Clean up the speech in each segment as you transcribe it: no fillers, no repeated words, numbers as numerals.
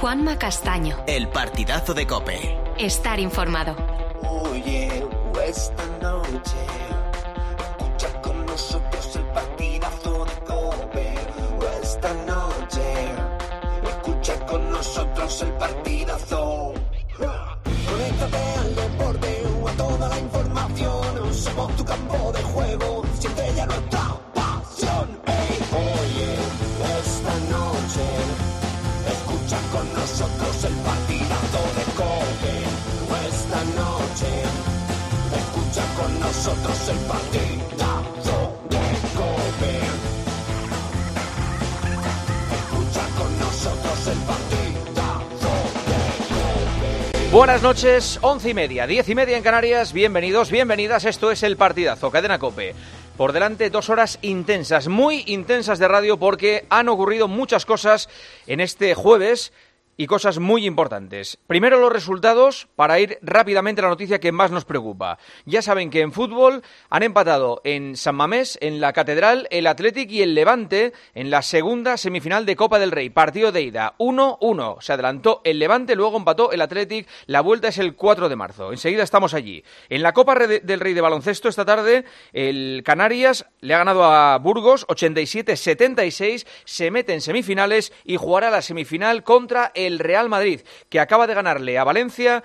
Juanma Castaño. El partidazo de COPE. Estar informado. Oye, esta noche escucha con nosotros el partidazo de COPE. Esta noche escucha con nosotros el partidazo. Conéctate al deporte o a toda la información. Somos tu campo de juego. Siente ya nuestra pasión. Oye, esta noche escucha con nosotros el partidazo de COPE. Esta noche escucha con nosotros el partidazo de COPE. Escucha con nosotros el partidazo de COPE. Buenas noches, 11:30, 10:30 en Canarias. Bienvenidos, bienvenidas. Esto es el partidazo, Cadena COPE. Por delante 2 horas intensas, muy intensas de radio, porque han ocurrido muchas cosas en este jueves y cosas muy importantes. Primero los resultados, para ir rápidamente a la noticia que más nos preocupa. Ya saben que en fútbol han empatado en San Mamés, en la Catedral, el Athletic y el Levante en la segunda semifinal de Copa del Rey. Partido de ida, 1-1. Se adelantó el Levante, luego empató el Athletic. La vuelta es el 4 de marzo. Enseguida estamos allí. En la Copa del Rey de baloncesto esta tarde, el Canarias le ha ganado a Burgos 87-76. Se mete en semifinales y jugará la semifinal contra el Real Madrid, que acaba de ganarle a Valencia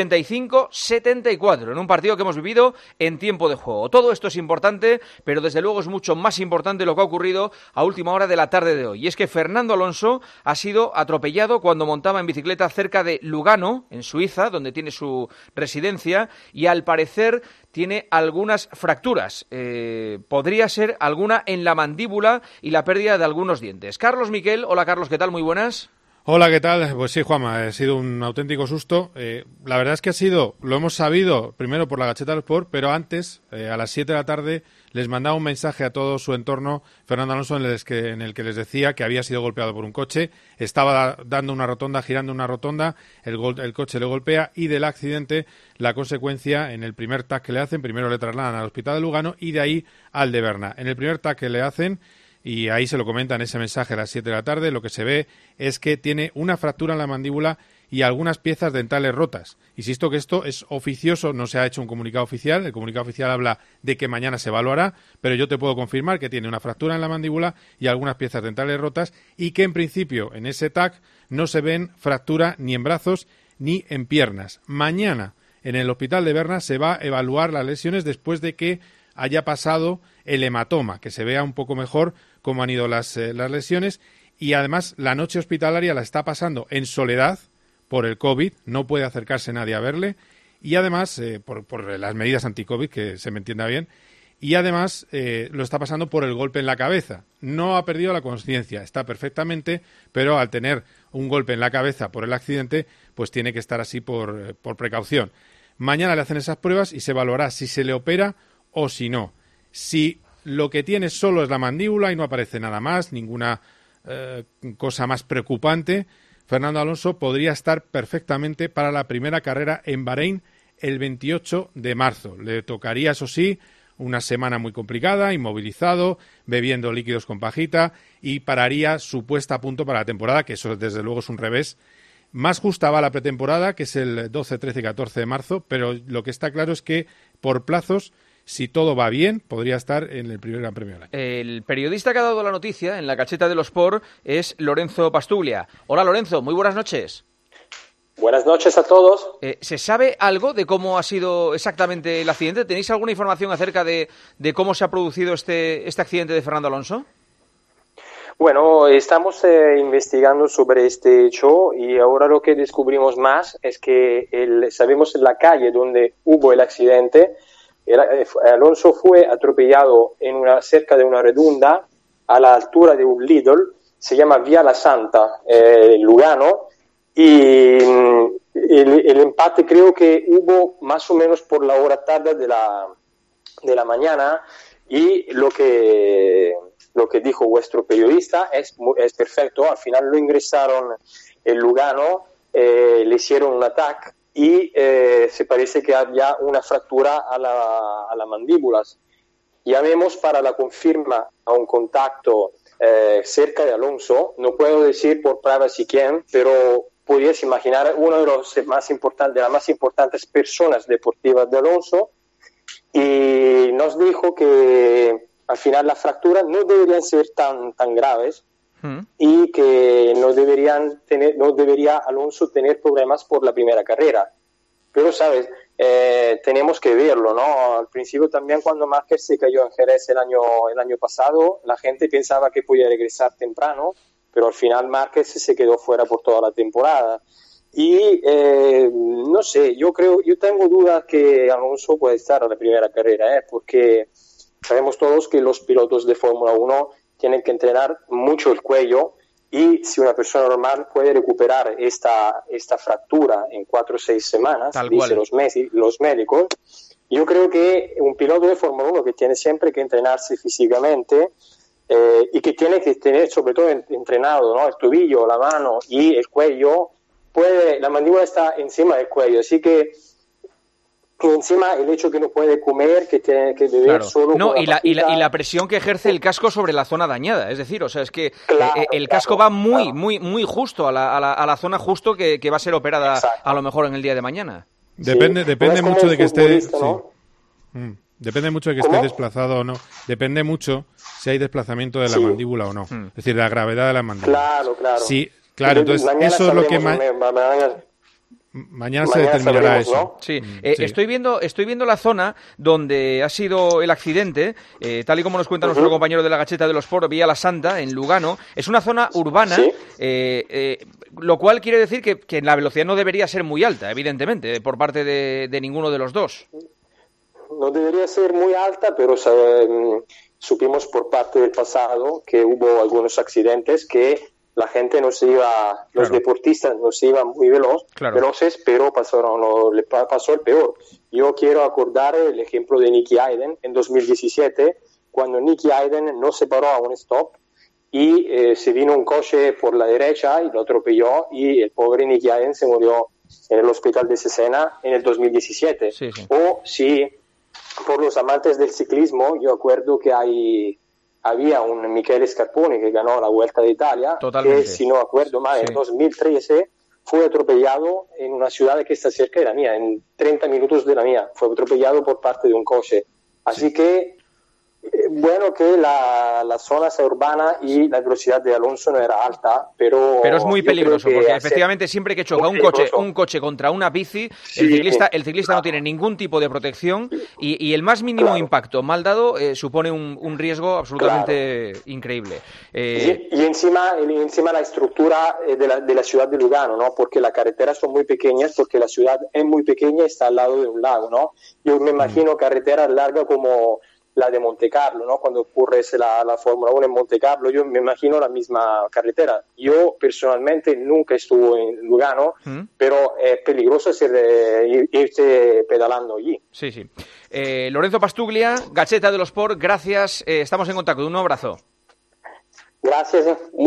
85-74 en un partido que hemos vivido en tiempo de juego. Todo esto es importante, pero desde luego es mucho más importante lo que ha ocurrido a última hora de la tarde de hoy. Y es que Fernando Alonso ha sido atropellado cuando montaba en bicicleta cerca de Lugano, en Suiza, donde tiene su residencia, y al parecer tiene algunas fracturas. Podría ser alguna en la mandíbula y la pérdida de algunos dientes. Carlos Miquel, hola Carlos, ¿qué tal? Muy buenas. Hola, ¿qué tal? Pues sí, Juanma, ha sido un auténtico susto. La verdad es que lo hemos sabido primero por la Gaceta del Sport, pero antes, a las 7 de la tarde, les mandaba un mensaje a todo su entorno, Fernando Alonso, en el que les decía que había sido golpeado por un coche, estaba dando una rotonda, girando una rotonda, el coche le golpea y del accidente, la consecuencia, en el primer TAC que le hacen, primero le trasladan al hospital de Lugano y de ahí al de Berna. En el primer TAC que le hacen, y ahí se lo comenta en ese mensaje a las 7 de la tarde, lo que se ve es que tiene una fractura en la mandíbula y algunas piezas dentales rotas. Insisto que esto es oficioso, no se ha hecho un comunicado oficial, el comunicado oficial habla de que mañana se evaluará, pero yo te puedo confirmar que tiene una fractura en la mandíbula y algunas piezas dentales rotas y que en principio en ese TAC no se ven fractura ni en brazos ni en piernas. Mañana en el hospital de Berna se va a evaluar las lesiones después de que haya pasado el hematoma, que se vea un poco mejor cómo han ido las lesiones, y además la noche hospitalaria la está pasando en soledad por el COVID, no puede acercarse nadie a verle, y además por las medidas anti-COVID, que se me entienda bien, y además lo está pasando por el golpe en la cabeza. No ha perdido la conciencia, está perfectamente, pero al tener un golpe en la cabeza por el accidente, pues tiene que estar así por precaución. Mañana le hacen esas pruebas y se evaluará si se le opera o si no. Si lo que tiene solo es la mandíbula y no aparece nada más, ninguna cosa más preocupante, Fernando Alonso podría estar perfectamente para la primera carrera en Bahrein el 28 de marzo. Le tocaría, eso sí, una semana muy complicada, inmovilizado, bebiendo líquidos con pajita, y pararía su puesta a punto para la temporada, que eso desde luego es un revés. Más justa va la pretemporada, que es el 12, 13 y 14 de marzo, pero lo que está claro es que por plazos, si todo va bien, podría estar en el primer Gran Premio del año. El periodista que ha dado la noticia en la Gaceta de los Sport es Lorenzo Pastuglia. Hola Lorenzo, muy buenas noches. Buenas noches a todos. ¿Se sabe algo de cómo ha sido exactamente el accidente? ¿Tenéis alguna información acerca de cómo se ha producido este accidente de Fernando Alonso? Bueno, estamos investigando sobre este hecho y ahora lo que descubrimos más es que sabemos en la calle donde hubo el accidente, Alonso fue atropellado cerca de una redonda a la altura de un Lidl, se llama Vía La Santa, Lugano, y el empate creo que hubo más o menos por la hora tarde de la mañana, y lo que dijo vuestro periodista es perfecto. Al final lo ingresaron en Lugano, le hicieron un ataque y se parece que había una fractura a la mandíbulas. Llamemos para la confirma a un contacto cerca de Alonso, no puedo decir por privacy quién, pero podías imaginar, uno de las más importantes personas deportivas de Alonso, y nos dijo que al final las fracturas no deberían ser tan graves y que no debería Alonso tener problemas por la primera carrera. Pero, ¿sabes? Tenemos que verlo, ¿no? Al principio también cuando Márquez se cayó en Jerez el año pasado, la gente pensaba que podía regresar temprano, pero al final Márquez se quedó fuera por toda la temporada. Y no sé, yo tengo dudas que Alonso puede estar a la primera carrera, porque sabemos todos que los pilotos de Fórmula 1 tienen que entrenar mucho el cuello, y si una persona normal puede recuperar esta fractura en 4 o 6 semanas, dicen los médicos, yo creo que un piloto de Fórmula 1 que tiene siempre que entrenarse físicamente y que tiene que tener sobre todo entrenado, ¿no?, el tobillo, la mano y el cuello, la mandíbula está encima del cuello, así que encima el hecho que no puede comer, que tiene que beber solo y la presión que ejerce el casco sobre la zona dañada, es decir, o sea, es que el casco va muy justo a la zona justo que va a ser operada a lo mejor en el día de mañana. Depende mucho de que esté, ¿no? Depende mucho de que esté desplazado o no. Depende mucho si hay desplazamiento de la mandíbula o no. Es decir, la gravedad de la mandíbula. Claro. Sí, claro, entonces eso es lo que mañana se determinará eso, ¿no? Sí. Estoy viendo la zona donde ha sido el accidente, tal y como nos cuenta nuestro compañero de la Gacheta de los Sport, Vía la Santa, en Lugano. Es una zona urbana, lo cual quiere decir que la velocidad no debería ser muy alta, evidentemente, por parte de ninguno de los dos. No debería ser muy alta, pero supimos por parte del pasado que hubo algunos accidentes que la gente los deportistas no se iban muy veloces, pero le pasó el peor. Yo quiero acordar el ejemplo de Nicky Hayden en 2017, cuando Nicky Hayden no se paró a un stop y se vino un coche por la derecha y lo atropelló, y el pobre Nicky Hayden se murió en el hospital de Cesena en el 2017. Sí. O si por los amantes del ciclismo, yo acuerdo que había un Michele Scarponi que ganó la Vuelta de Italia, que si no acuerdo mal, en 2013 fue atropellado en una ciudad que está cerca de la mía, en 30 minutos de la mía, fue atropellado por parte de un coche. Así que, bueno, que la zona sea urbana y la velocidad de Alonso no era alta, pero es muy peligroso, porque efectivamente siempre que choca un coche contra una bici, el ciclista no tiene ningún tipo de protección y el más mínimo impacto mal dado supone un riesgo absolutamente increíble. Y encima la estructura de la ciudad de Lugano, ¿no? Porque las carreteras son muy pequeñas, porque la ciudad es muy pequeña y está al lado de un lago, ¿no? Yo me imagino carreteras largas como la de Monte Carlo, ¿no? Cuando ocurre la Fórmula 1 en Monte Carlo, yo me imagino la misma carretera. Yo personalmente nunca estuve en Lugano, pero es peligroso irse pedalando allí. Sí. Lorenzo Pastuglia, Gacheta de los Sport, gracias, estamos en contacto, un abrazo. Gracias,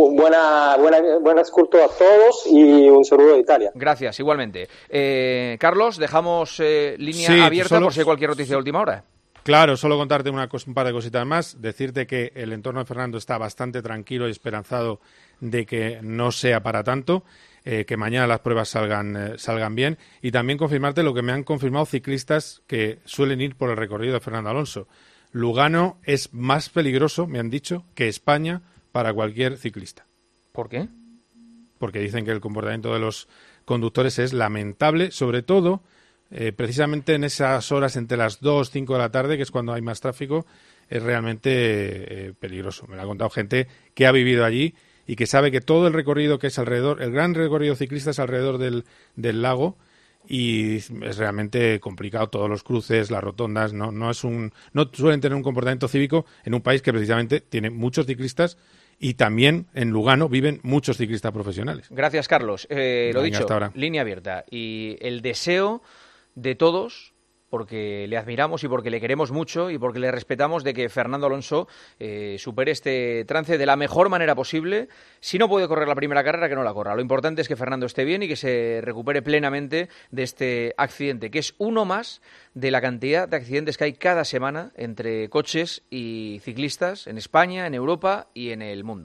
buena esculto a todos y un saludo de Italia. Gracias, igualmente. Carlos, dejamos línea abierta por si hay cualquier noticia de última hora. Claro, solo contarte un par de cositas más, decirte que el entorno de Fernando está bastante tranquilo y esperanzado de que no sea para tanto, que mañana las pruebas salgan bien, y también confirmarte lo que me han confirmado ciclistas que suelen ir por el recorrido de Fernando Alonso. Lugano es más peligroso, me han dicho, que España para cualquier ciclista. ¿Por qué? Porque dicen que el comportamiento de los conductores es lamentable, sobre todo precisamente en esas horas entre las 2 y 5 de la tarde, que es cuando hay más tráfico, es realmente peligroso. Me lo ha contado gente que ha vivido allí y que sabe que todo el recorrido que es alrededor, el gran recorrido ciclista es alrededor del lago, y es realmente complicado, todos los cruces, las rotondas, no suelen tener un comportamiento cívico en un país que precisamente tiene muchos ciclistas, y también en Lugano viven muchos ciclistas profesionales. Gracias, Carlos. Lo dicho, línea abierta. Y el deseo de todos, porque le admiramos y porque le queremos mucho y porque le respetamos, de que Fernando Alonso supere este trance de la mejor manera posible. Si no puede correr la primera carrera, que no la corra. Lo importante es que Fernando esté bien y que se recupere plenamente de este accidente, que es uno más de la cantidad de accidentes que hay cada semana entre coches y ciclistas en España, en Europa y en el mundo.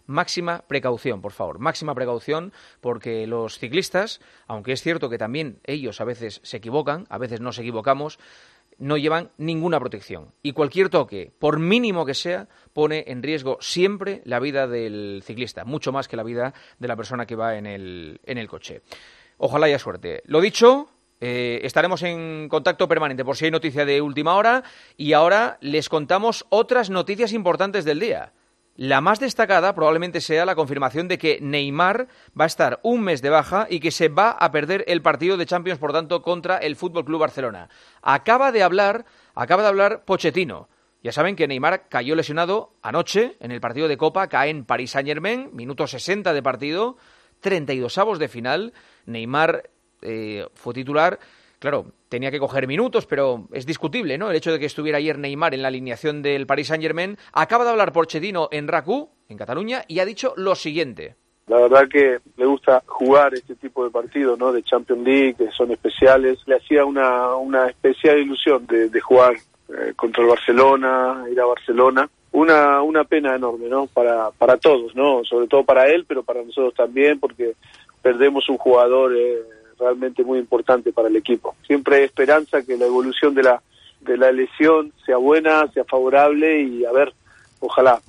máxima precaución, por favor, máxima precaución, porque los ciclistas, aunque es cierto que también ellos a veces se equivocan, a veces nos equivocamos, no llevan ninguna protección. Y cualquier toque, por mínimo que sea, pone en riesgo siempre la vida del ciclista, mucho más que la vida de la persona que va en el coche. Ojalá haya suerte. Lo dicho, estaremos en contacto permanente por si hay noticia de última hora, y ahora les contamos otras noticias importantes del día. La más destacada probablemente sea la confirmación de que Neymar va a estar un mes de baja y que se va a perder el partido de Champions, por tanto, contra el FC Barcelona. Acaba de hablar Pochettino. Ya saben que Neymar cayó lesionado anoche en el partido de Copa, cae en Paris Saint-Germain, minuto 60 de partido, 32avos de final. Neymar fue titular. Claro, tenía que coger minutos, pero es discutible, ¿no? El hecho de que estuviera ayer Neymar en la alineación del Paris Saint-Germain. Acaba de hablar Pochettino en RAC1, en Cataluña, y ha dicho lo siguiente. La verdad que le gusta jugar este tipo de partidos, ¿no? De Champions League, que son especiales. Le hacía una especial ilusión de jugar contra el Barcelona, ir a Barcelona. Una pena enorme, ¿no? Para todos, ¿no? Sobre todo para él, pero para nosotros también, porque perdemos un jugador realmente muy importante para el equipo. Siempre hay esperanza que la evolución de la lesión sea buena, sea favorable, y a ver, ojalá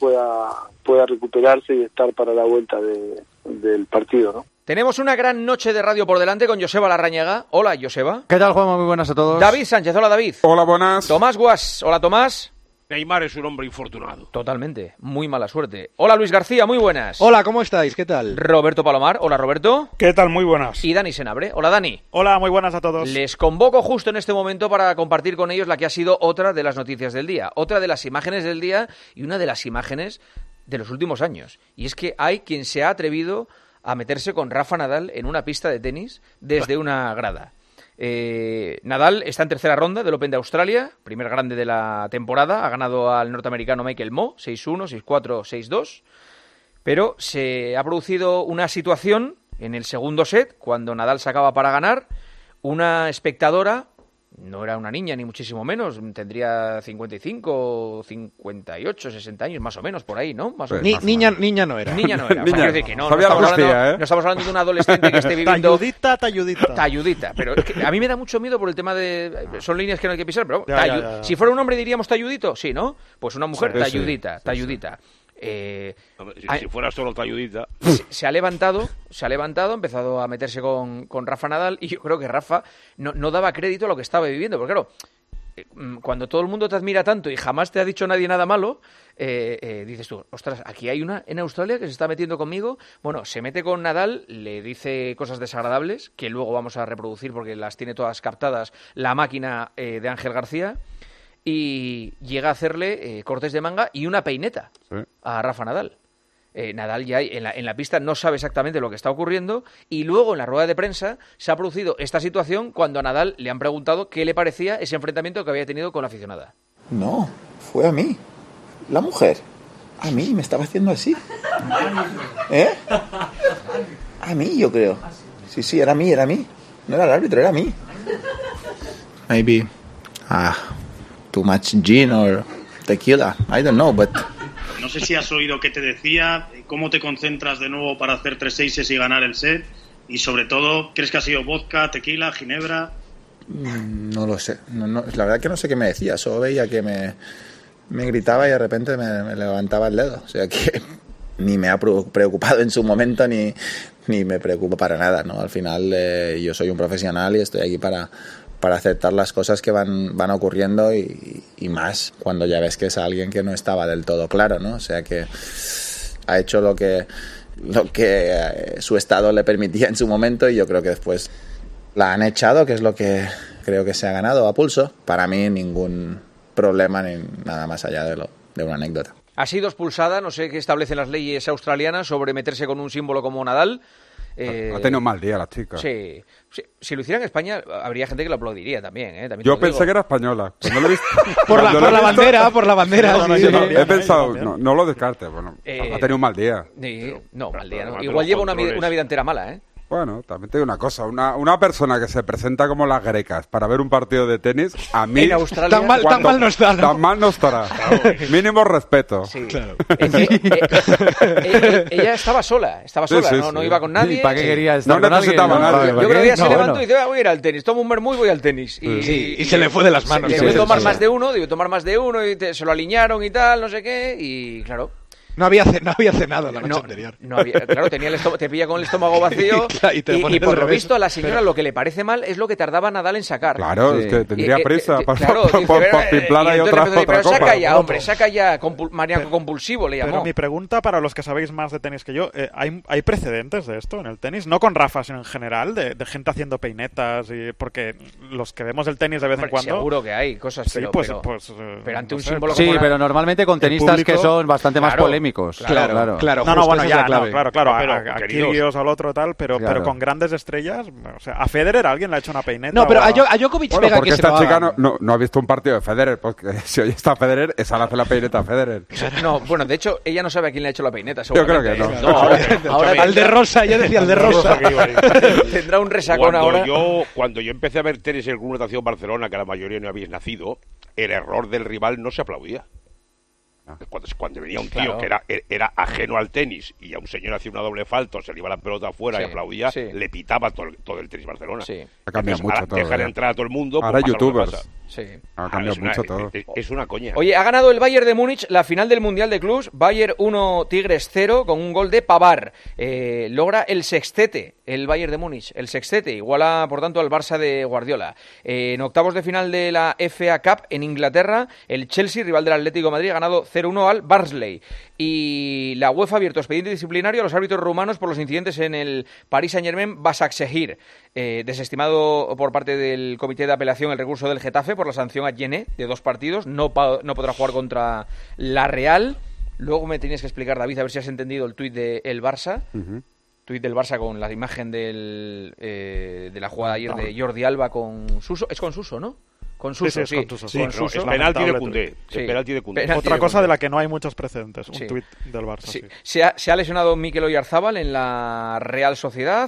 pueda recuperarse y estar para la vuelta del partido, ¿no? Tenemos una gran noche de radio por delante con Joseba Larrañaga. Hola, Joseba. ¿Qué tal, Juanma? Muy buenas a todos. David Sánchez. Hola, David. Hola, buenas. Tomás Guas. Hola, Tomás. Neymar es un hombre infortunado. Totalmente, muy mala suerte. Hola, Luis García, muy buenas. Hola, ¿cómo estáis? ¿Qué tal? Roberto Palomar, hola, Roberto. ¿Qué tal? Muy buenas. Y Dani Senabre, hola, Dani. Hola, muy buenas a todos. Les convoco justo en este momento para compartir con ellos la que ha sido otra de las noticias del día, otra de las imágenes del día y una de las imágenes de los últimos años. Y es que hay quien se ha atrevido a meterse con Rafa Nadal en una pista de tenis desde una grada. Nadal está en tercera ronda del Open de Australia, primer grande de la temporada, ha ganado al norteamericano Michael Mmoh 6-1, 6-4, 6-2, pero se ha producido una situación en el segundo set, cuando Nadal sacaba para ganar, una espectadora, no era una niña ni muchísimo menos, tendría 55, 58, 60 años, más o menos, por ahí, ¿no? Más o menos. Niña no era. Niña no era. O sea, quiero decir que no estamos hablando de un adolescente que esté viviendo... Talludita. Pero es que a mí me da mucho miedo por el tema de... Son líneas que no hay que pisar, pero... Ya. Si fuera un hombre diríamos talludito, sí, ¿no? Pues una mujer talludita. Si fuera solo talludita. Se ha levantado, ha empezado a meterse con Rafa Nadal, y yo creo que Rafa no daba crédito a lo que estaba viviendo, porque claro, cuando todo el mundo te admira tanto y jamás te ha dicho nadie nada malo, dices tú, ostras, aquí hay una en Australia que se está metiendo conmigo. Bueno, se mete con Nadal, le dice cosas desagradables, que luego vamos a reproducir porque las tiene todas captadas la máquina de Ángel García, y llega a hacerle cortes de manga y una peineta a Rafa Nadal. Nadal ya en la pista no sabe exactamente lo que está ocurriendo, y luego en la rueda de prensa se ha producido esta situación cuando a Nadal le han preguntado qué le parecía ese enfrentamiento que había tenido con la aficionada. No, fue a mí, la mujer. A mí me estaba haciendo así. A mí, yo creo. Sí, era mí. No era el árbitro, era mí. Maybe too much gin or tequila, I don't know, but... No sé si has oído qué te decía, cómo te concentras de nuevo para hacer 3-6 y ganar el set, y sobre todo, ¿crees que ha sido vodka, tequila, ginebra? No lo sé, no, la verdad que no sé qué me decía, solo veía que me gritaba y de repente me levantaba el dedo, o sea que ni me ha preocupado en su momento ni me preocupa para nada, ¿no? Al final yo soy un profesional y estoy aquí para aceptar las cosas que van ocurriendo, y más cuando ya ves que es alguien que no estaba del todo claro, ¿no? O sea que ha hecho lo que su estado le permitía en su momento, y yo creo que después la han echado, que es lo que creo que se ha ganado a pulso. Para mí ningún problema ni nada más allá de una anécdota. Ha sido expulsada, no sé qué establecen las leyes australianas sobre meterse con un símbolo como Nadal. Ha tenido un mal día la chica. Sí. Si lo hiciera en España, habría gente que lo aplaudiría también. Yo pensé que era española. Cuando lo he visto, por la bandera. Sí. He pensado, no lo descartes. Bueno, ha tenido un mal día. No, mal día. No. Igual lleva una vida entera mala, ¿eh? Bueno, también te digo una cosa, una persona que se presenta como las grecas para ver un partido de tenis, a mí... En Australia... Tan mal no está, ¿no? Tan mal no estará. Mínimo respeto. Sí. Claro. Ella estaba sola, no iba con nadie. ¿Y para qué quería estar con necesitaba nadie? Yo creo que ella se levantó y dice, voy a ir al tenis, tomo un vermú y voy al tenis. Y se le fue de las manos. Voy a tomar más de uno, y se lo alinearon y tal, no sé qué, y claro... No había cenado la noche anterior. No había, claro, te pilla con el estómago vacío y por lo visto a la señora lo que le parece mal es lo que tardaba Nadal en sacar. Claro, es que tendría prisa por pimplar ahí otra pero copa. saca ya, hombre, maníaco compulsivo le llamó. Pero mi pregunta para los que sabéis más de tenis que yo, ¿hay precedentes de esto en el tenis? No con Rafa, sino en general, de gente haciendo peinetas, porque los que vemos el tenis de vez en cuando... Seguro que hay cosas, pero ante un símbolo sí, como pero normalmente con tenistas público, que son bastante más polémicos. Claro. No, bueno, ya, claro, a Kyrgios, al otro tal, pero con grandes estrellas, o sea, a Federer alguien le ha hecho una peineta. No, pero a Djokovic pega porque que esta se lo chica haga. no ha visto un partido de Federer, porque si hoy está Federer, esa le hace la peineta a Federer. No, bueno, de hecho, ella no sabe a quién le ha hecho la peineta, Yo creo que no. Ahora al de Rosa, yo decía al de Rosa. Tendrá un resacón ahora. Cuando yo empecé a ver tenis en el Club Natación Barcelona, que la mayoría no habéis nacido, el error del rival no se aplaudía. Cuando venía un tío que era ajeno al tenis y a un señor hacía una doble falta, se le iba la pelota afuera y aplaudía, le pitaba todo el tenis Barcelona. Ha cambiado mucho todo. Dejar entrar a todo el mundo. Ahora hay youtubers. Ha cambiado mucho todo. Es una coña. Oye, ha ganado el Bayern de Múnich la final del Mundial de Clubs. Bayern 1, Tigres 0, con un gol de Pavard. Logra el sextete, el Bayern de Múnich. El sextete, iguala, por tanto, al Barça de Guardiola. En octavos de final de la FA Cup en Inglaterra, el Chelsea, rival del Atlético de Madrid, ha ganado 0-1 al Barnsley. Y la UEFA ha abierto expediente disciplinario a los árbitros rumanos por los incidentes en el Paris Saint-Germain Başakşehir. Desestimado por parte del Comité de Apelación el recurso del Getafe por la sanción a Djené de 2 partidos. No podrá jugar contra la Real. Luego me tenías que explicar, David, a ver si has entendido el tuit del Barça. Tuit del Barça con la imagen de la jugada ayer de Jordi Alba con Suso. Es con Suso, ¿no? Con Suso, sí. Con Suso. Es penalti de Koundé. Penalti de Koundé. Otra cosa de la que no hay muchos precedentes. Un tuit del Barça. Sí. Se ha lesionado Mikel Oyarzábal en la Real Sociedad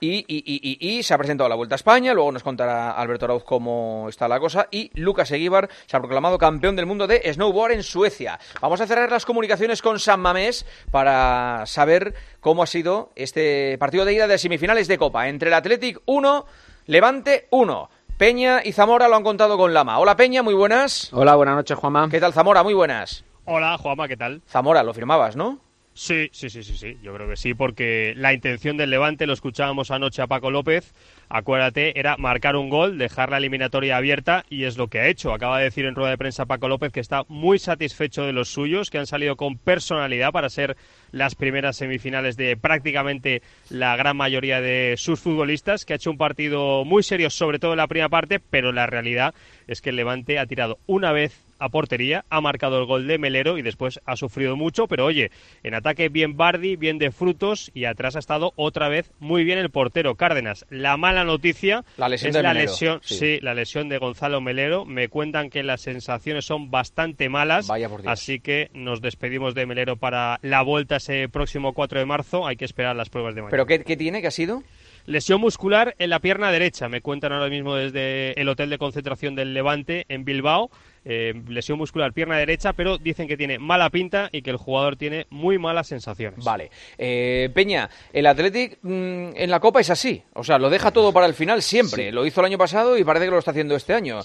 y se ha presentado a la Vuelta a España. Luego nos contará Alberto Arauz cómo está la cosa. Y Lucas Eguíbar se ha proclamado campeón del mundo de snowboard en Suecia. Vamos a cerrar las comunicaciones con San Mamés para saber cómo ha sido este partido de ida de semifinales de Copa entre el Athletic 1, Levante 1. Peña y Zamora lo han contado con Lama. Hola Peña, muy buenas. Hola, buenas noches, Juanma. ¿Qué tal Zamora? Muy buenas. Hola Juanma, ¿qué tal? Zamora, lo firmabas, ¿no? Sí, yo creo que sí, porque la intención del Levante, lo escuchábamos anoche a Paco López, acuérdate, era marcar un gol, dejar la eliminatoria abierta y es lo que ha hecho. Acaba de decir en rueda de prensa Paco López que está muy satisfecho de los suyos, que han salido con personalidad para ser las primeras semifinales de prácticamente la gran mayoría de sus futbolistas, que ha hecho un partido muy serio, sobre todo en la primera parte, pero la realidad es que el Levante ha tirado una vez a portería, ha marcado el gol de Melero y después ha sufrido mucho, pero oye, en ataque bien Bardi, bien de Frutos y atrás ha estado otra vez muy bien el portero Cárdenas. La mala noticia es la lesión, la lesión de Gonzalo Melero. Me cuentan que las sensaciones son bastante malas, así que nos despedimos de Melero para la vuelta ese próximo 4 de marzo. Hay que esperar las pruebas de mañana. ¿Pero qué tiene? ¿Qué ha sido? Lesión muscular en la pierna derecha, me cuentan ahora mismo desde el hotel de concentración del Levante en Bilbao. Lesión muscular, pierna derecha, pero dicen que tiene mala pinta y que el jugador tiene muy malas sensaciones. Vale. Peña, el Athletic en la Copa es así, o sea, lo deja todo para el final siempre. Sí. Lo hizo el año pasado y parece que lo está haciendo este año.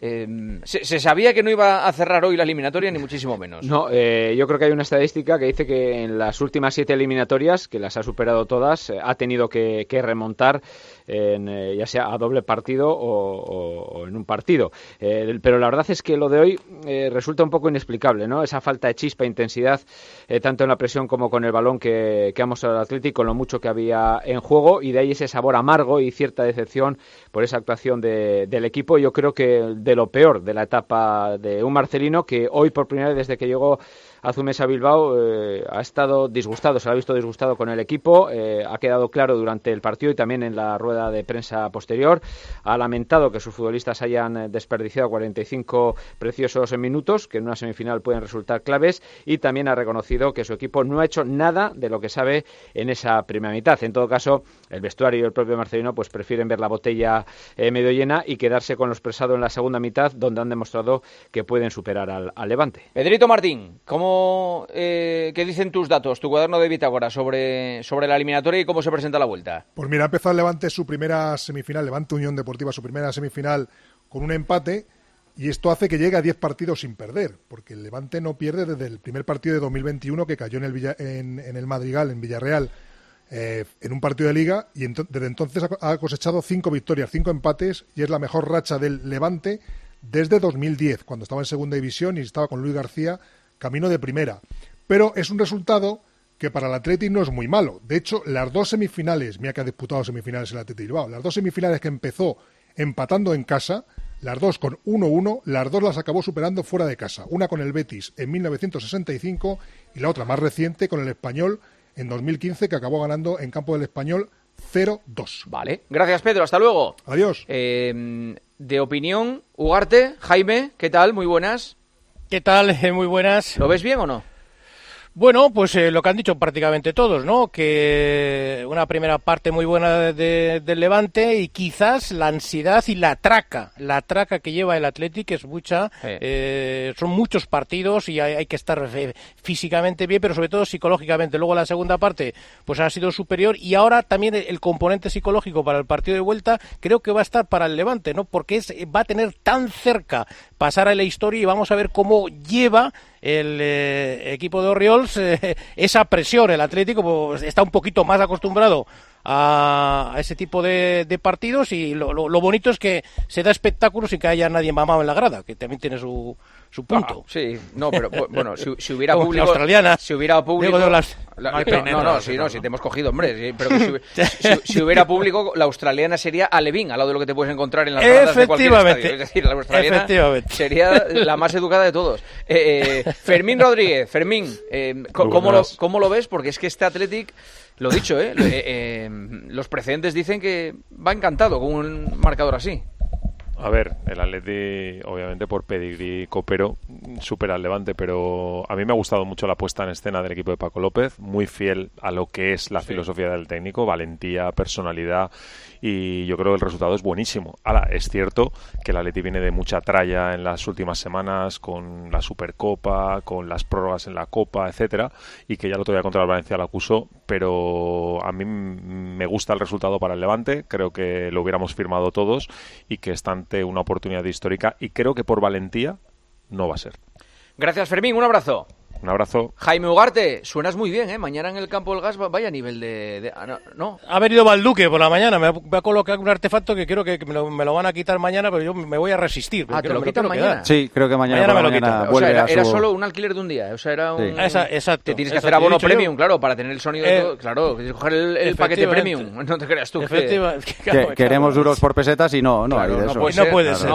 Se sabía que no iba a cerrar hoy la eliminatoria, ni muchísimo menos. No, yo creo que hay una estadística que dice que en las últimas 7 eliminatorias, que las ha superado todas, ha tenido que remontar, ya sea a doble partido o en un partido. Pero la verdad es que lo de hoy resulta un poco inexplicable, ¿no? Esa falta de chispa e intensidad, tanto en la presión como con el balón que ha mostrado el Atlético, con lo mucho que había en juego, y de ahí ese sabor amargo y cierta decepción por esa actuación del equipo. Yo creo que de lo peor de la etapa de un Marcelino que hoy por primera vez desde que llegó Azumesa Bilbao ha estado disgustado, se lo ha visto disgustado con el equipo, ha quedado claro durante el partido y también en la rueda de prensa posterior. Ha lamentado que sus futbolistas hayan desperdiciado 45 preciosos minutos, que en una semifinal pueden resultar claves, y también ha reconocido que su equipo no ha hecho nada de lo que sabe en esa primera mitad. En todo caso, el vestuario y el propio Marcelino pues prefieren ver la botella medio llena y quedarse con lo expresado en la segunda mitad, donde han demostrado que pueden superar al Levante. Pedrito Martín, ¿qué dicen tus datos, tu cuaderno de bitácora sobre la eliminatoria y cómo se presenta la vuelta? Pues mira, ha empezado el Levante su primera semifinal, Levante Unión Deportiva, su primera semifinal con un empate, y esto hace que llegue a 10 partidos sin perder, porque el Levante no pierde desde el primer partido de 2021 que cayó en el Madrigal, en Villarreal, en un partido de Liga, y desde entonces ha cosechado 5 victorias, 5 empates, y es la mejor racha del Levante desde 2010, cuando estaba en segunda división y estaba con Luis García camino de primera. Pero es un resultado que para el Athletic no es muy malo. De hecho, las 2 semifinales, mira que ha disputado semifinales el Athletic Bilbao, las 2 semifinales que empezó empatando en casa, las 2 con 1-1, las 2 las acabó superando fuera de casa. Una con el Betis en 1965 y la otra más reciente con el Español en 2015, que acabó ganando en campo del Español 0-2. Vale, gracias Pedro, hasta luego. Adiós. De opinión, Ugarte, Jaime, ¿qué tal? Muy buenas. ¿Qué tal? Muy buenas. ¿Lo ves bien o no? Bueno, pues lo que han dicho prácticamente todos, ¿no? Que una primera parte muy buena del Levante y quizás la ansiedad y la traca que lleva el Athletic es mucha. Son muchos partidos y hay que estar físicamente bien, pero sobre todo psicológicamente. Luego la segunda parte pues ha sido superior y ahora también el componente psicológico para el partido de vuelta creo que va a estar para el Levante, ¿no? Porque va a tener tan cerca pasar a la historia y vamos a ver cómo lleva el equipo de Oriols esa presión. El Atlético pues, está un poquito más acostumbrado a ese tipo de partidos y lo bonito es que se da espectáculo sin que haya nadie mamado en la grada, que también tiene su punto. Sí, no, pero bueno, si hubiera como público... La australiana. Si hubiera público... Si te hemos cogido, hombre. Sí, pero que si hubiera público, la australiana sería alevín, al lado de lo que te puedes encontrar en las gradas de cualquier estadio. Es decir, la australiana sería la más educada de todos. Fermín Rodríguez, Fermín, ¿cómo lo ves? Porque es que este Athletic... Lo dicho, los precedentes dicen que va encantado con un marcador así. A ver, el Atleti, obviamente por pedigrí copero, supera al Levante, pero a mí me ha gustado mucho la puesta en escena del equipo de Paco López, muy fiel a lo que es la filosofía del técnico, valentía, personalidad, y yo creo que el resultado es buenísimo. Ahora, es cierto que el Atleti viene de mucha tralla en las últimas semanas, con la Supercopa, con las prórrogas en la Copa, etcétera, y que ya el otro día contra el Valencia lo acusó, pero a mí me gusta el resultado para el Levante, creo que lo hubiéramos firmado todos y que está ante una oportunidad histórica y creo que por valentía no va a ser. Gracias, Fermín, un abrazo. Un abrazo. Jaime Ugarte, suenas muy bien, ¿eh? Mañana en el campo del Gas vaya nivel de... no. Ha venido Balduque por la mañana, me va a colocar un artefacto que creo que me lo van a quitar mañana, pero yo me voy a resistir. ¿Te lo quitan mañana? Sí, creo que mañana me lo quitan. O sea, era solo un alquiler de un día, o sea, era un... Sí. Exacto. Te tienes que hacer abono premium, claro, para tener el sonido de todo. Claro, tienes que coger el paquete premium, no te creas tú que queremos duros por pesetas y no hay de eso. No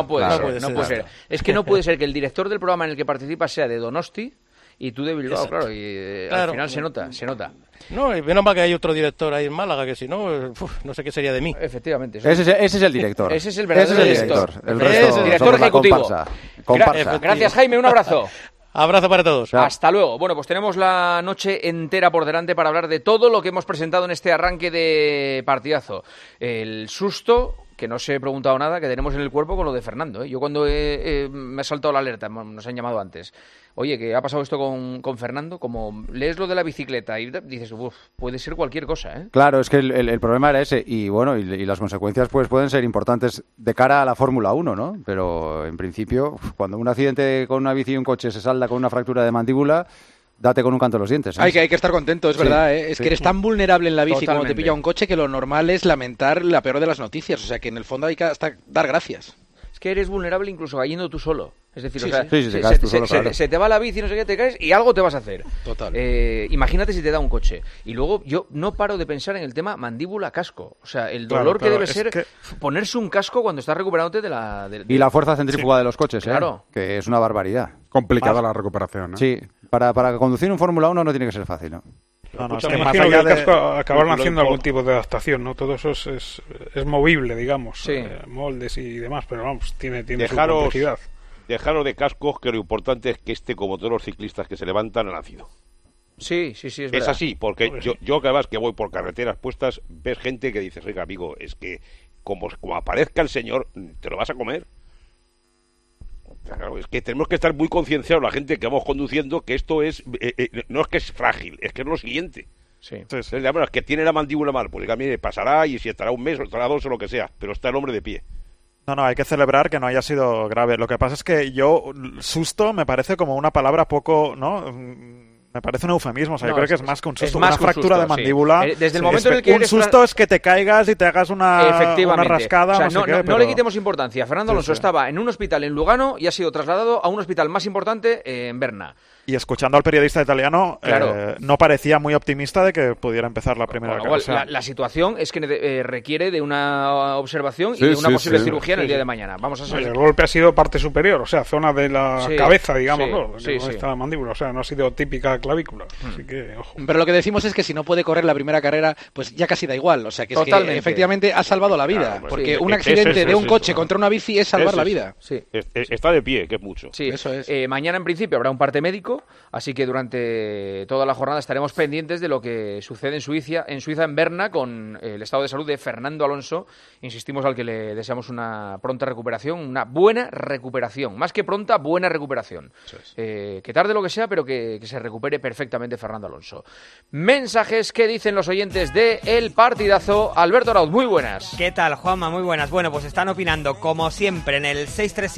puede ser. Es que no puede ser que el director del programa en el que participas sea de Donosti y tú de Bilbao, claro, y al final se nota. No, y menos mal que hay otro director ahí en Málaga, que si no, no sé qué sería de mí. Efectivamente. Ese es el director. Ese es el verdadero director. El resto director ejecutivo. Comparsa. Gracias, Jaime, un abrazo. Abrazo para todos. Hasta luego. Bueno, pues tenemos la noche entera por delante para hablar de todo lo que hemos presentado en este arranque de partidazo. El susto, que no os he preguntado nada, que tenemos en el cuerpo con lo de Fernando. Yo cuando me ha saltado la alerta, nos han llamado antes. Oye, que ha pasado esto con Fernando, como lees lo de la bicicleta y dices, puede ser cualquier cosa, ¿eh? Claro, es que el problema era ese y bueno, y las consecuencias pues pueden ser importantes de cara a la Fórmula 1, ¿no? Pero en principio, cuando un accidente con una bici y un coche se salda con una fractura de mandíbula, date con un canto en los dientes, ¿eh? Hay que estar contento, es verdad, ¿eh? Es que eres tan vulnerable en la bici cuando te pilla un coche que lo normal es lamentar la peor de las noticias, o sea que en el fondo hay que hasta dar gracias. Es que eres vulnerable incluso cayendo tú solo. Es decir, se te va la bici, no sé qué, te caes y algo te vas a hacer. Total. Imagínate si te da un coche. Y luego yo no paro de pensar en el tema mandíbula-casco. O sea, el dolor que debe ser ponerse un casco cuando estás recuperándote de la... Y la fuerza centrífuga de los coches, claro. Que es una barbaridad. Complicada la recuperación, ¿eh? Sí, Para conducir un Fórmula 1 no tiene que ser fácil, ¿no? Es que más allá de acabaron haciendo algún tipo de adaptación, ¿no? Todo eso es movible, digamos, moldes y demás, pero vamos, tiene su complejidad. Dejaros de cascos, que lo importante es que como todos los ciclistas que se levantan, ha nacido. Sí, es verdad. Es así, porque yo cada vez que voy por carreteras puestas, ves gente que dice, oiga, amigo, es que como aparezca el señor, te lo vas a comer. Claro, es que tenemos que estar muy concienciados la gente que vamos conduciendo que esto es no es que es frágil, es que es lo siguiente. Entonces, bueno, es que tiene la mandíbula mal, pues mire, pasará y si estará un mes o estará 2 o lo que sea, pero está el hombre de pie. No, hay que celebrar que no haya sido grave. Lo que pasa es que susto me parece como una palabra poco, ¿no? Me parece un eufemismo, o sea, yo creo que es más que un susto, una fractura de mandíbula. Sí. Desde el momento en el que un susto es que te caigas y te hagas una rascada. O sea, no sé qué, no le quitemos importancia. Fernando Alonso estaba en un hospital en Lugano y ha sido trasladado a un hospital más importante en Berna. Y escuchando al periodista italiano, no parecía muy optimista de que pudiera empezar la primera carrera. La situación es que requiere de una observación y de una posible cirugía en el día de mañana. Vamos a saber. El golpe ha sido parte superior, o sea, zona de la cabeza, digamos, ¿no? Esta mandíbula, o sea, no ha sido típica clavícula. Así que, ojo. Pero lo que decimos es que si no puede correr la primera carrera, pues ya casi da igual. O sea, que es que efectivamente ha salvado la vida. Porque un accidente de un coche contra una bici es salvar la vida. Está de pie, que es mucho. Sí, eso es. Mañana, en principio, habrá un parte médico, así que durante toda la jornada estaremos pendientes de lo que sucede en Suiza, en Berna, con el estado de salud de Fernando Alonso. Insistimos al que le deseamos una pronta recuperación, una buena recuperación. Más que pronta, buena recuperación. Que tarde lo que sea, pero que se recupere perfectamente Fernando Alonso. Mensajes que dicen los oyentes de El Partidazo. Alberto Arauz, muy buenas. ¿Qué tal, Juanma? Muy buenas. Bueno, pues están opinando, como siempre, en el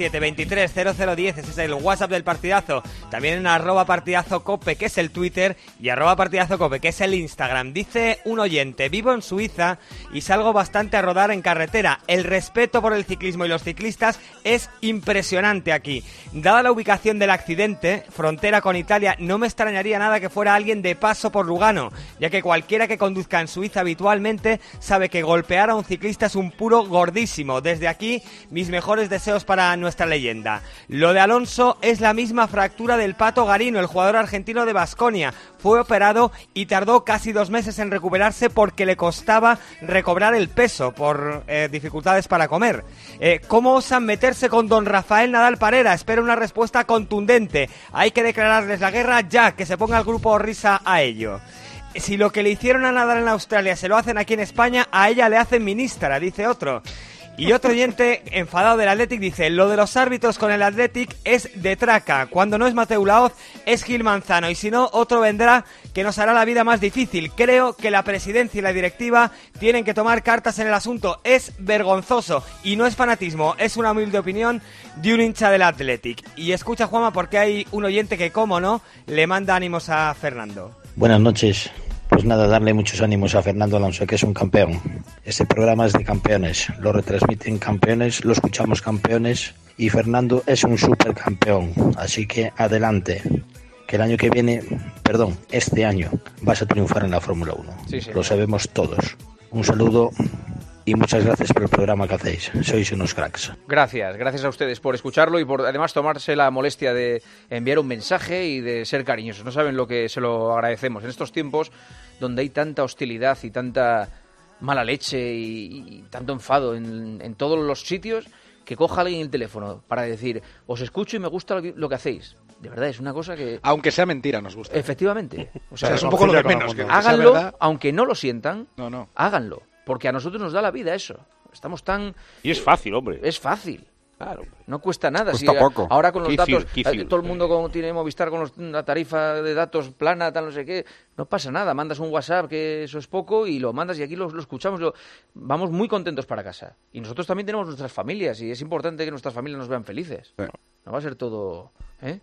637-230010, ese es el WhatsApp del Partidazo. También en @partidazocope, que es el Twitter, y @partidazocope, que es el Instagram. Dice un oyente: vivo en Suiza y salgo bastante a rodar en carretera. El respeto por el ciclismo y los ciclistas es impresionante aquí. Dada la ubicación del accidente, frontera con Italia, no me extrañaría nada que fuera alguien de paso por Lugano, ya que cualquiera que conduzca en Suiza habitualmente sabe que golpear a un ciclista es un puro gordísimo. Desde aquí, mis mejores deseos para nuestra leyenda. Lo de Alonso es la misma fractura del Pato Garino, el jugador argentino de Baskonia. Fue operado y tardó casi 2 meses en recuperarse porque le costaba recobrar el peso por dificultades para comer. ¿Cómo osan meterse con don Rafael Nadal Parera? Espero una respuesta contundente. Hay que declararles la guerra ya, que se ponga el grupo Risa a ello. Si lo que le hicieron a Nadal en Australia se lo hacen aquí en España, a ella le hacen ministra, dice otro. Y otro oyente enfadado del Athletic dice: lo de los árbitros con el Athletic es de traca. Cuando no es Mateu Laoz, es Gil Manzano. Y si no, otro vendrá que nos hará la vida más difícil. Creo que la presidencia y la directiva tienen que tomar cartas en el asunto. Es vergonzoso. Y no es fanatismo, es una humilde opinión de un hincha del Athletic. Y escucha, Juanma, porque hay un oyente que, como no, le manda ánimos a Fernando. Buenas noches. Pues nada, darle muchos ánimos a Fernando Alonso, que es un campeón. Este programa es de campeones, lo retransmiten campeones, lo escuchamos campeones, y Fernando es un supercampeón. Así que adelante, que el año que viene, este año, vas a triunfar en la Fórmula 1. Sí, lo sabemos todos. Un saludo y muchas gracias por el programa que hacéis. Sois unos cracks. Gracias a ustedes por escucharlo y por además tomarse la molestia de enviar un mensaje y de ser cariñosos. No saben lo que se lo agradecemos en estos tiempos donde hay tanta hostilidad y tanta mala leche y tanto enfado en todos los sitios, que coja alguien el teléfono para decir: os escucho y me gusta lo que hacéis. De verdad, es una cosa que... Aunque sea mentira, nos gusta. Efectivamente. O sea, es un poco lo de menos. Que háganlo, aunque no lo sientan, no. Háganlo. Porque a nosotros nos da la vida eso. Estamos tan... Y es fácil, hombre. Es fácil. Claro. No cuesta nada. Cuesta poco. Ahora con los datos, todo el mundo tiene Movistar con la tarifa de datos plana, tal no sé qué, no pasa nada. Mandas un WhatsApp, que eso es poco, y lo mandas y aquí lo escuchamos. Vamos muy contentos para casa. Y nosotros también tenemos nuestras familias y es importante que nuestras familias nos vean felices. Sí. No va a ser todo...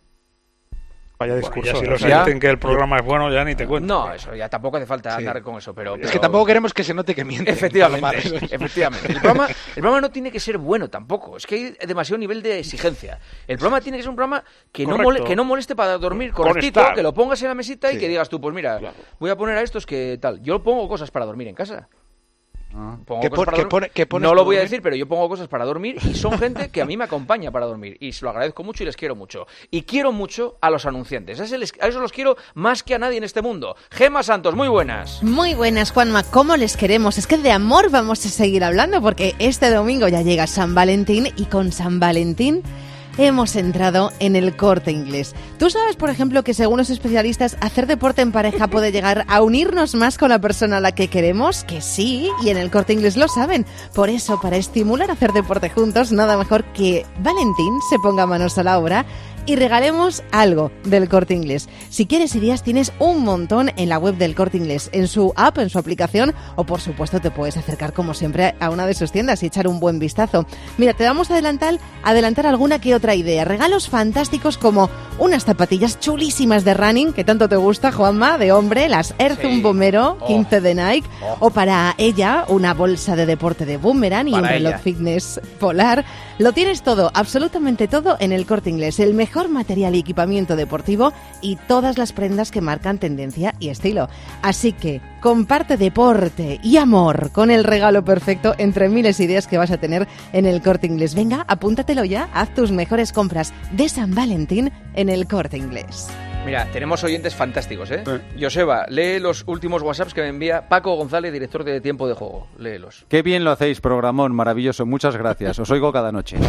Vaya discurso. Ya si lo sienten que el programa es bueno, ya ni te cuento. No, eso ya tampoco hace falta andar con eso. Pero es que tampoco queremos que se note que mienten. Efectivamente. El programa no tiene que ser bueno tampoco. Es que hay demasiado nivel de exigencia. El programa tiene que ser un programa que no moleste para dormir correctito, que lo pongas en la mesita y que digas tú, pues mira, voy a poner a estos que tal. Yo pongo cosas para dormir en casa. No lo voy a decir, pero yo pongo cosas para dormir y son gente que a mí me acompaña para dormir. Y se lo agradezco mucho y les quiero mucho. Y quiero mucho a los anunciantes. A esos los quiero más que a nadie en este mundo. Gemma Santos, muy buenas. Muy buenas, Juanma. ¿Cómo les queremos? Es que de amor vamos a seguir hablando porque este domingo ya llega San Valentín y con San Valentín hemos entrado en el Corte Inglés. ¿Tú sabes, por ejemplo, que según los especialistas, hacer deporte en pareja puede llegar a unirnos más con la persona a la que queremos? Que sí, y en el Corte Inglés lo saben. Por eso, para estimular a hacer deporte juntos, nada mejor que Valentín se ponga manos a la obra y regalemos algo del Corte Inglés. Si quieres ideas, tienes un montón en la web del Corte Inglés, en su app, en su aplicación, o por supuesto te puedes acercar como siempre a una de sus tiendas y echar un buen vistazo. Mira, te vamos a adelantar alguna que otra idea. Regalos fantásticos como unas zapatillas chulísimas de running, que tanto te gusta, Juanma, de hombre, las Air Zoom Bombero 15 de Nike, o para ella una bolsa de deporte de Boomerang y un reloj fitness polar. Lo tienes todo, absolutamente todo en el Corte Inglés, el mejor material y equipamiento deportivo y todas las prendas que marcan tendencia y estilo. Así que comparte deporte y amor con el regalo perfecto entre miles de ideas que vas a tener en el Corte Inglés. Venga, apúntatelo ya, haz tus mejores compras de San Valentín en el Corte Inglés. Mira, tenemos oyentes fantásticos, ¿eh? Joseba, lee los últimos WhatsApps que me envía Paco González, director de Tiempo de Juego. Léelos. Qué bien lo hacéis, programón, maravilloso. Muchas gracias. Os oigo cada noche.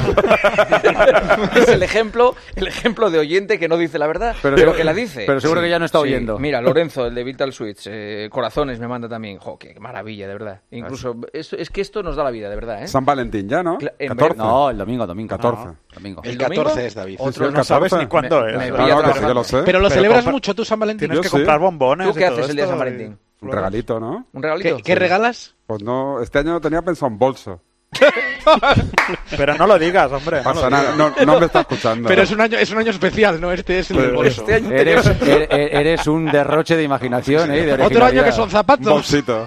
Es el ejemplo de oyente que no dice la verdad, pero que la dice. Pero seguro que ya no está oyendo. Mira, Lorenzo, el de Vital Switch, corazones me manda también. Qué maravilla, de verdad. Incluso, es que esto nos da la vida, de verdad, ¿eh? San Valentín ya, ¿no? 14. No, el domingo. 14. Domingo. El 14 es, David. Otro no sabes ni cuándo es. Yo lo sé. Pero lo celebras mucho tú, San Valentín. Tienes que comprar bombones. ¿Tú qué haces el día de San Valentín? Un regalito, ¿no? ¿Un regalito? ¿Qué regalas? Pues no, este año tenía pensado un bolso. Pero no lo digas, hombre. No me está escuchando. Pero es un año especial, ¿no? Este es el del bolso. Eres un derroche de imaginación, ¿eh? De otro año que son zapatos. Bolsito.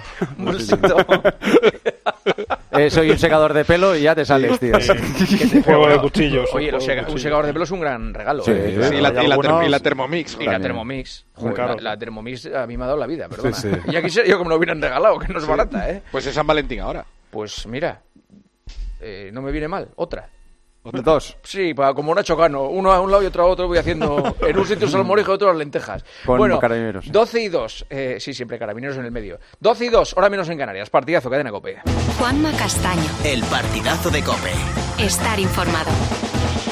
Soy un secador de pelo y ya te sales, tío. Juego de cuchillos. Oye, un secador de pelo es un gran regalo. Sí, y la Thermomix. Y la Thermomix. La Thermomix a mí me ha dado la vida, perdona. Sí. Ya quisiera yo que me lo hubieran regalado, que no es barata, ¿eh? Pues es San Valentín ahora. Pues mira, no me viene mal. Otra. ¿Dos? Sí, como una chocano. Uno a un lado y otro a otro voy haciendo en un sitio salmorejo y otro las lentejas. Con carabineros. 12 y 2. Sí, siempre carabineros en el medio. 12 y 2, hora menos en Canarias. Partidazo, Cadena COPE. Juanma Castaño. El partidazo de COPE. Estar informado.